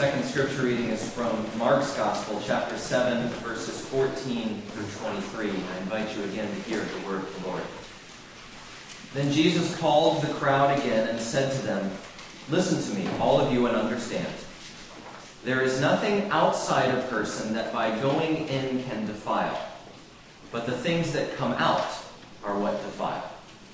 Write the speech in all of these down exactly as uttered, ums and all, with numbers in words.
second scripture reading is from Mark's Gospel, chapter seven, verses fourteen through twenty-three. I invite you again to hear the word of the Lord. Then Jesus called the crowd again and said to them, "Listen to me, all of you, and understand. There is nothing outside a person that by going in can defile, but the things that come out are what defile."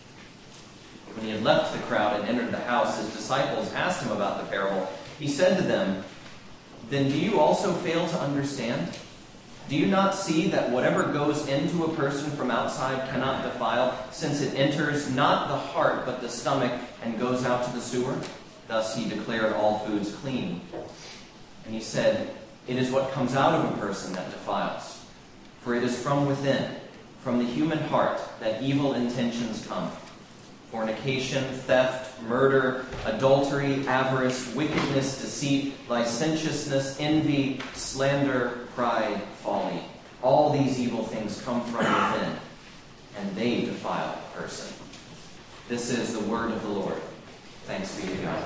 When he had left the crowd and entered the house, his disciples asked him about the parable. He said to them, "Then do you also fail to understand? Do you not see that whatever goes into a person from outside cannot defile, since it enters not the heart but the stomach and goes out to the sewer?" Thus he declared all foods clean. And he said, "It is what comes out of a person that defiles. For it is from within, from the human heart, that evil intentions come. Fornication, theft, murder, adultery, avarice, wickedness, deceit, licentiousness, envy, slander, pride, folly. All these evil things come from within, and they defile a person." This is the word of the Lord. Thanks be to God.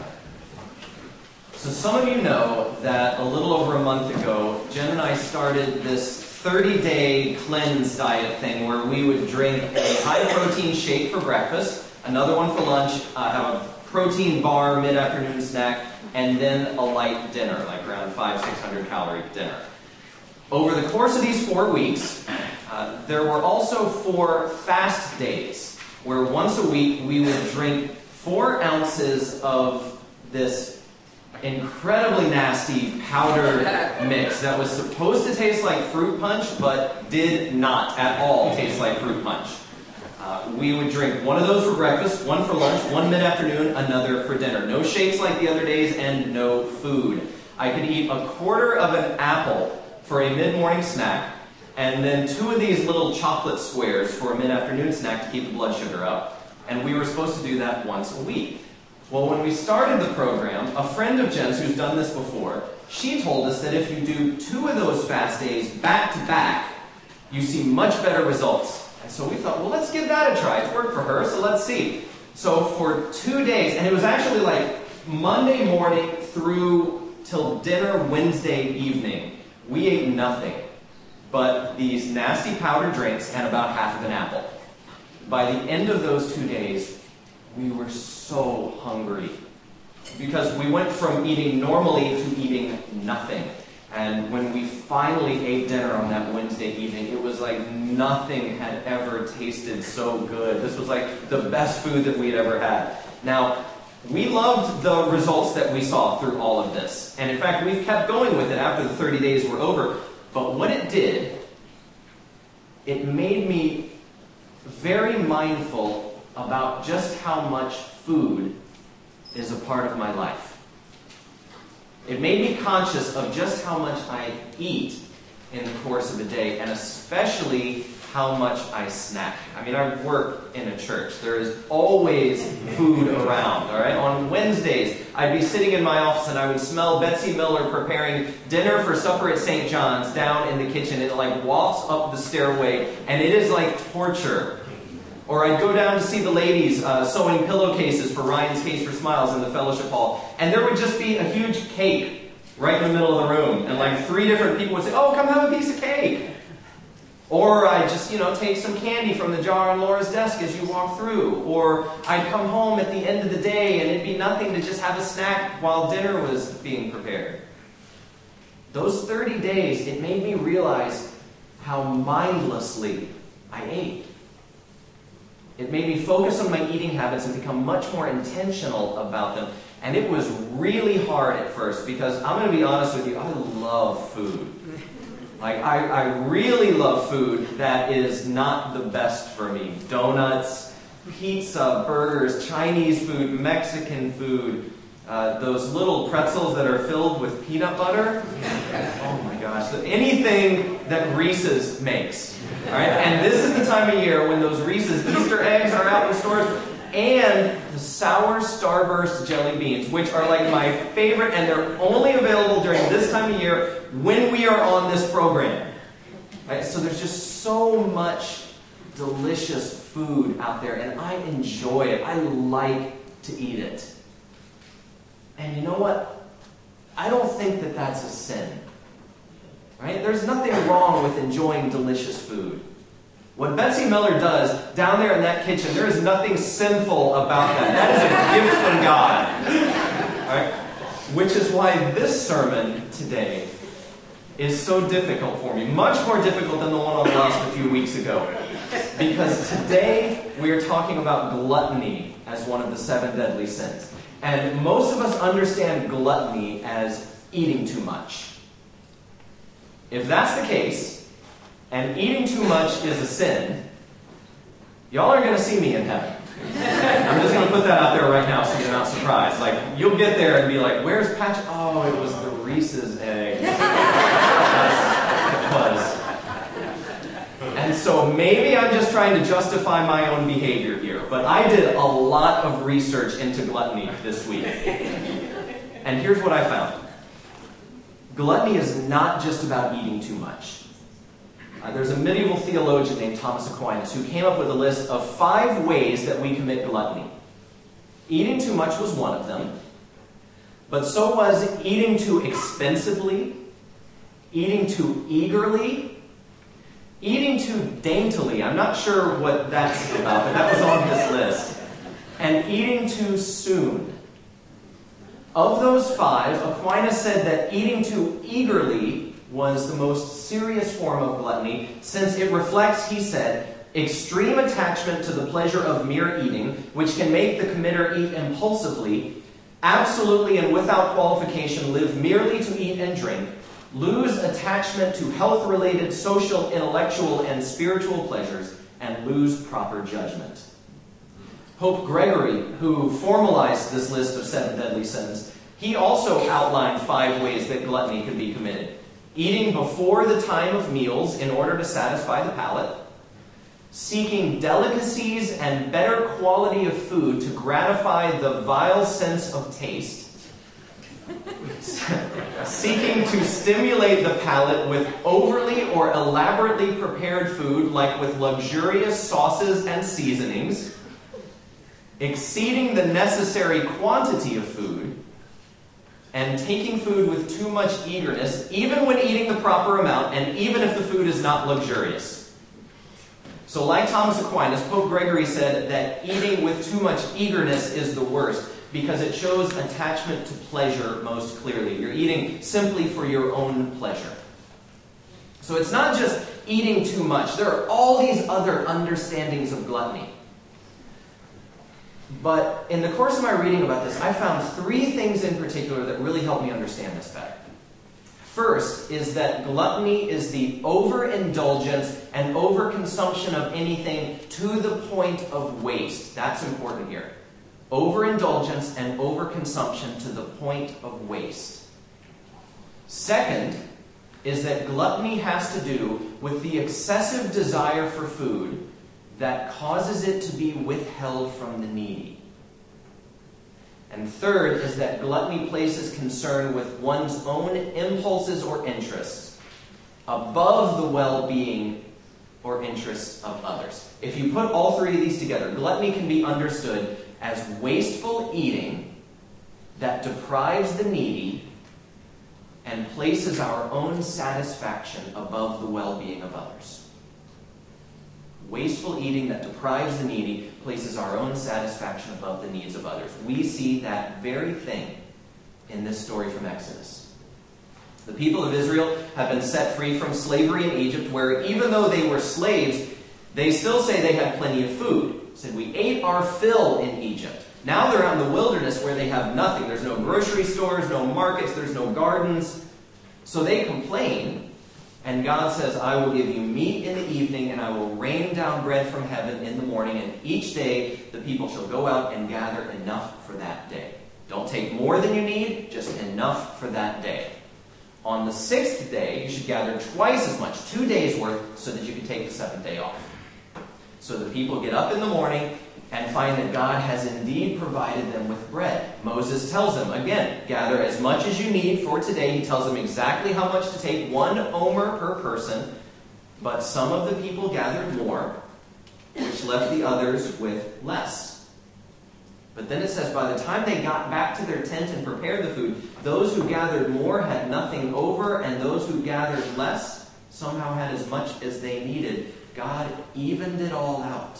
So some of you know that a little over a month ago, Jen and I started this thirty-day cleanse diet thing where we would drink a high-protein shake for breakfast, another one for lunch, uh, have a protein bar, mid-afternoon snack, and then a light dinner, like around five, six hundred calorie dinner. Over the course of these four weeks, uh, there were also four fast days, where once a week we would drink four ounces of this incredibly nasty powder mix that was supposed to taste like fruit punch, but did not at all taste like fruit punch. Uh, we would drink one of those for breakfast, one for lunch, one mid-afternoon, another for dinner. No shakes like the other days, and no food. I could eat a quarter of an apple for a mid-morning snack, and then two of these little chocolate squares for a mid-afternoon snack to keep the blood sugar up. And we were supposed to do that once a week. Well, when we started the program, a friend of Jen's who's done this before, she told us that if you do two of those fast days back to back, you see much better results. And so we thought, well, let's give that a try. It's worked for her, so let's see. So for two days, and it was actually like Monday morning through till dinner Wednesday evening, we ate nothing but these nasty powdered drinks and about half of an apple. By the end of those two days, we were so hungry because we went from eating normally to eating nothing. And when we finally ate dinner on that Wednesday evening, it was like nothing had ever tasted so good. This was like the best food that we had ever had. Now, we loved the results that we saw through all of this. And in fact, we've kept going with it after the thirty days were over. But what it did, it made me very mindful about just how much food is a part of my life. It made me conscious of just how much I eat in the course of a day, and especially how much I snack. I mean, I work in a church. There is always food around, all right? On Wednesdays, I'd be sitting in my office and I would smell Betsy Miller preparing dinner for supper at Saint John's down in the kitchen. It like wafts up the stairway, and it is like torture. Or I'd go down to see the ladies uh, sewing pillowcases for Ryan's Case for Smiles in the fellowship hall. And there would just be a huge cake right in the middle of the room. And like three different people would say, "Oh, come have a piece of cake." Or I'd just, you know, take some candy from the jar on Laura's desk as you walk through. Or I'd come home at the end of the day and it'd be nothing to just have a snack while dinner was being prepared. Those thirty days, it made me realize how mindlessly I ate. It made me focus on my eating habits and become much more intentional about them. And it was really hard at first because I'm going to be honest with you, I love food. Like, I, I really love food that is not the best for me. Donuts, pizza, burgers, Chinese food, Mexican food, uh, those little pretzels that are filled with peanut butter. Oh my gosh, anything that Reese's makes. All right? And this is the time of year when those Reese's Easter eggs are out in stores, and the sour Starburst jelly beans, which are like my favorite, and they're only available during this time of year when we are on this program. Right? So there's just so much delicious food out there, and I enjoy it. I like to eat it. And you know what? I don't think that that's a sin. Right? There's nothing wrong with enjoying delicious food. What Betsy Miller does down there in that kitchen, there is nothing sinful about that. That is a gift from God. Right? Which is why this sermon today is so difficult for me. Much more difficult than the one on lust a few weeks ago. Because today we are talking about gluttony as one of the seven deadly sins. And most of us understand gluttony as eating too much. If that's the case, and eating too much is a sin, y'all are going to see me in heaven. I'm just going to put that out there right now so you're not surprised. Like, you'll get there and be like, where's Patrick? Oh, it was the Reese's egg. It was. And so maybe I'm just trying to justify my own behavior here, but I did a lot of research into gluttony this week. And here's what I found. Gluttony is not just about eating too much. Uh, there's a medieval theologian named Thomas Aquinas who came up with a list of five ways that we commit gluttony. Eating too much was one of them, but so was eating too expensively, eating too eagerly, eating too daintily. I'm not sure what that's about, but that was on this list. And eating too soon. Of those five, Aquinas said that eating too eagerly was the most serious form of gluttony, since it reflects, he said, extreme attachment to the pleasure of mere eating, which can make the committer eat impulsively, absolutely and without qualification live merely to eat and drink, lose attachment to health-related social, intellectual, and spiritual pleasures, and lose proper judgment. Pope Gregory, who formalized this list of seven deadly sins, he also outlined five ways that gluttony could be committed. Eating before the time of meals in order to satisfy the palate, seeking delicacies and better quality of food to gratify the vile sense of taste, seeking to stimulate the palate with overly or elaborately prepared food, like with luxurious sauces and seasonings, exceeding the necessary quantity of food, and taking food with too much eagerness, even when eating the proper amount, and even if the food is not luxurious. So like Thomas Aquinas, Pope Gregory said that eating with too much eagerness is the worst, because it shows attachment to pleasure most clearly. You're eating simply for your own pleasure. So it's not just eating too much. There are all these other understandings of gluttony. But in the course of my reading about this, I found three things in particular that really helped me understand this better. First is that gluttony is the overindulgence and overconsumption of anything to the point of waste. That's important here. Overindulgence and overconsumption to the point of waste. Second is that gluttony has to do with the excessive desire for food that causes it to be withheld from the needy. And third is that gluttony places concern with one's own impulses or interests above the well-being or interests of others. If you put all three of these together, gluttony can be understood as wasteful eating that deprives the needy and places our own satisfaction above the well-being of others. Wasteful eating that deprives the needy places our own satisfaction above the needs of others. We see that very thing in this story from Exodus. The people of Israel have been set free from slavery in Egypt, where even though they were slaves, they still say they had plenty of food. They said, we ate our fill in Egypt. Now they're out in the wilderness where they have nothing. There's no grocery stores, no markets, there's no gardens. So they complain. And God says, I will give you meat in the evening, and I will rain down bread from heaven in the morning, and each day the people shall go out and gather enough for that day. Don't take more than you need, just enough for that day. On the sixth day, you should gather twice as much, two days' worth, so that you can take the seventh day off. So the people get up in the morning and find that God has indeed provided them with bread. Moses tells them, again, gather as much as you need for today. He tells them exactly how much to take, one omer per person. But some of the people gathered more, which left the others with less. But then it says, by the time they got back to their tent and prepared the food, those who gathered more had nothing over, and those who gathered less somehow had as much as they needed. God evened it all out.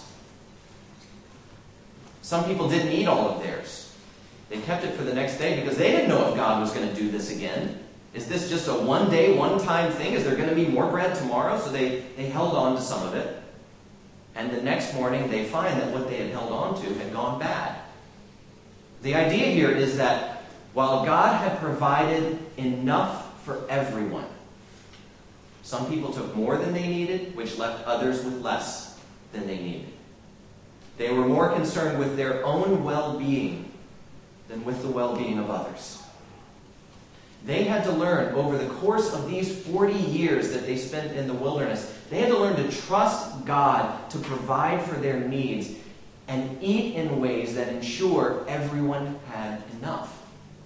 Some people didn't eat all of theirs. They kept it for the next day because they didn't know if God was going to do this again. Is this just a one-day, one-time thing? Is there going to be more bread tomorrow? So they, they held on to some of it. And the next morning they find that what they had held on to had gone bad. The idea here is that while God had provided enough for everyone, some people took more than they needed, which left others with less than they needed. They were more concerned with their own well-being than with the well-being of others. They had to learn over the course of these forty years that they spent in the wilderness, they had to learn to trust God to provide for their needs and eat in ways that ensure everyone had enough.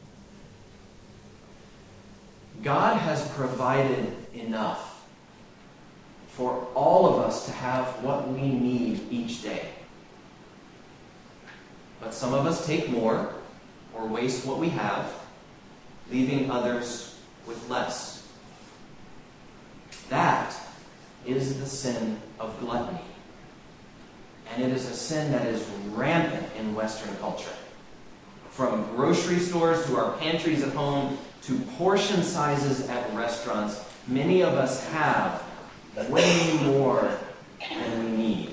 God has provided enough for all of us to have what we need each day. But some of us take more or waste what we have, leaving others with less. That is the sin of gluttony. And it is a sin that is rampant in Western culture. From grocery stores to our pantries at home to portion sizes at restaurants, many of us have way more than we need.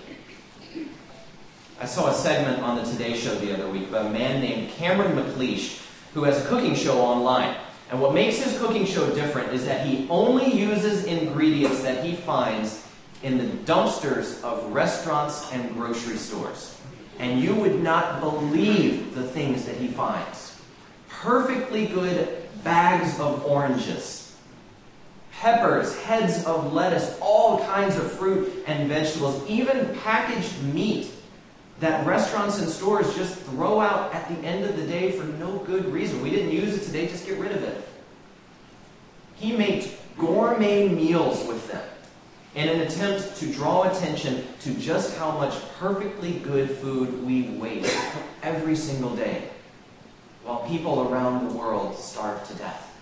I saw a segment on the Today Show the other week about a man named Cameron McLeish who has a cooking show online. And what makes his cooking show different is that he only uses ingredients that he finds in the dumpsters of restaurants and grocery stores. And you would not believe the things that he finds. Perfectly good bags of oranges, peppers, heads of lettuce, all kinds of fruit and vegetables, even packaged meat that restaurants and stores just throw out at the end of the day for no good reason. We didn't use it today, just get rid of it. He makes gourmet meals with them in an attempt to draw attention to just how much perfectly good food we waste every single day, while people around the world starve to death.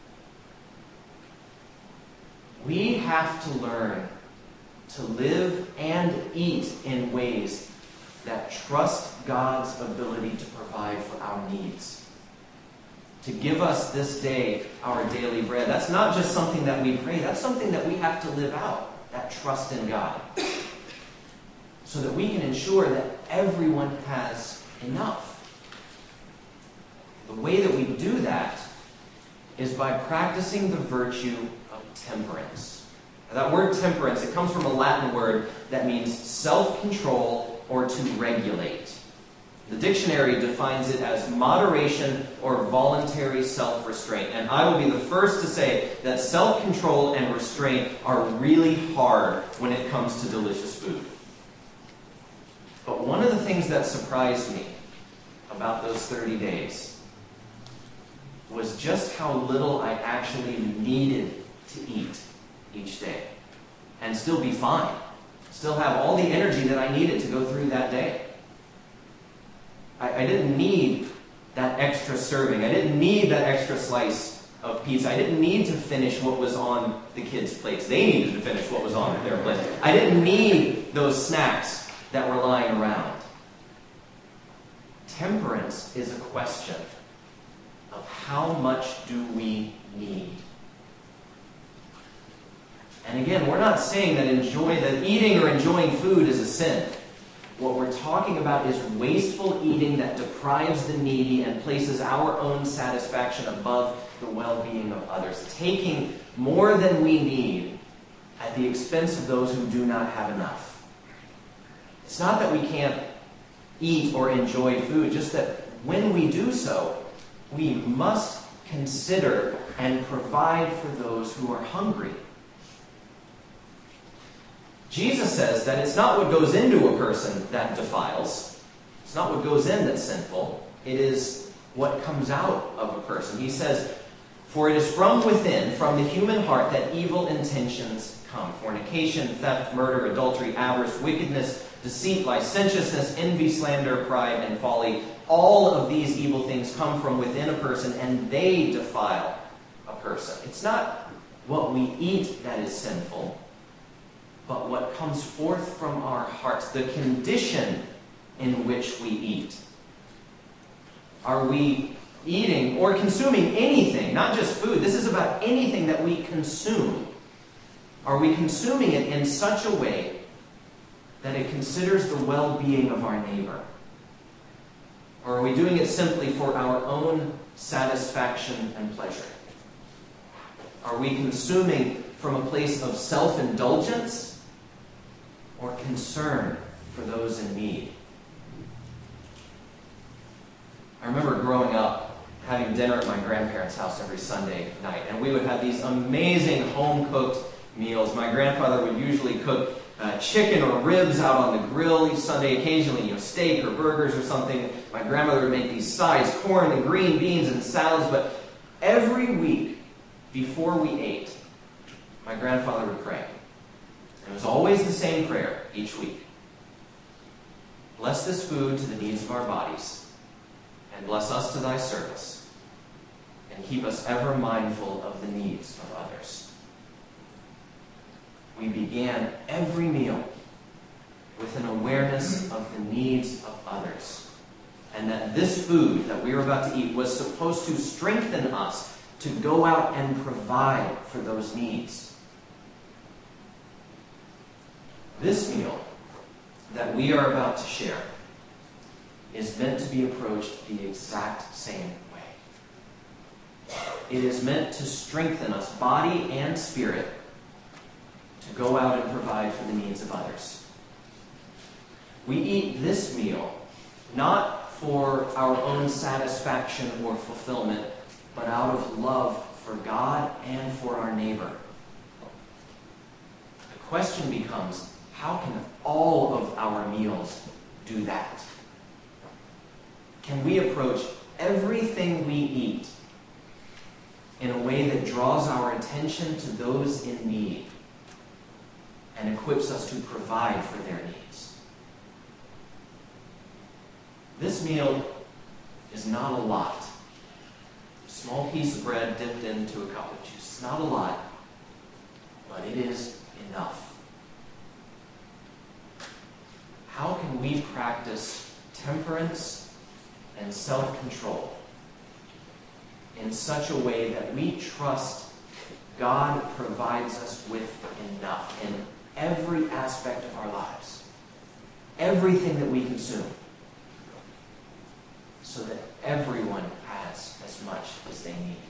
We have to learn to live and eat in ways that trust God's ability to provide for our needs. To give us this day our daily bread. That's not just something that we pray, that's something that we have to live out, that trust in God. So that we can ensure that everyone has enough. The way that we do that is by practicing the virtue of temperance. Now, that word temperance, it comes from a Latin word that means self-control or to regulate. The dictionary defines it as moderation or voluntary self-restraint. And I will be the first to say that self-control and restraint are really hard when it comes to delicious food. But one of the things that surprised me about those thirty days was just how little I actually needed to eat each day and still be fine. Still have all the energy that I needed to go through that day. I, I didn't need that extra serving. I didn't need that extra slice of pizza. I didn't need to finish what was on the kids' plates. They needed to finish what was on their plates. I didn't need those snacks that were lying around. Temperance is a question of how much do we need. And again, we're not saying that enjoy that eating or enjoying food is a sin. What we're talking about is wasteful eating that deprives the needy and places our own satisfaction above the well-being of others. Taking more than we need at the expense of those who do not have enough. It's not that we can't eat or enjoy food, just that when we do so, we must consider and provide for those who are hungry. Jesus says that it's not what goes into a person that defiles. It's not what goes in that's sinful. It is what comes out of a person. He says, for it is from within, from the human heart, that evil intentions come. Fornication, theft, murder, adultery, avarice, wickedness, deceit, licentiousness, envy, slander, pride, and folly. All of these evil things come from within a person, and they defile a person. It's not what we eat that is sinful, but what comes forth from our hearts, the condition in which we eat. Are we eating or consuming anything, not just food? This is about anything that we consume. Are we consuming it in such a way that it considers the well-being of our neighbor? Or are we doing it simply for our own satisfaction and pleasure? Are we consuming from a place of self-indulgence or concern for those in need? I remember growing up, having dinner at my grandparents' house every Sunday night, and we would have these amazing home-cooked meals. My grandfather would usually cook uh, chicken or ribs out on the grill each Sunday, occasionally, you know, steak or burgers or something. My grandmother would make these sides, corn and green beans and salads, but every week before we ate, my grandfather would pray. And it was always the same prayer each week. Bless this food to the needs of our bodies, and bless us to thy service, and keep us ever mindful of the needs of others. We began every meal with an awareness of the needs of others, and that this food that we were about to eat was supposed to strengthen us to go out and provide for those needs. This meal that we are about to share is meant to be approached the exact same way. It is meant to strengthen us, body and spirit, to go out and provide for the needs of others. We eat this meal not for our own satisfaction or fulfillment, but out of love for God and for our neighbor. The question becomes, how can all of our meals do that? Can we approach everything we eat in a way that draws our attention to those in need and equips us to provide for their needs? This meal is not a lot. A small piece of bread dipped into a cup of juice. It's not a lot, but it is enough. How can we practice temperance and self-control in such a way that we trust God provides us with enough in every aspect of our lives, everything that we consume, so that everyone has as much as they need?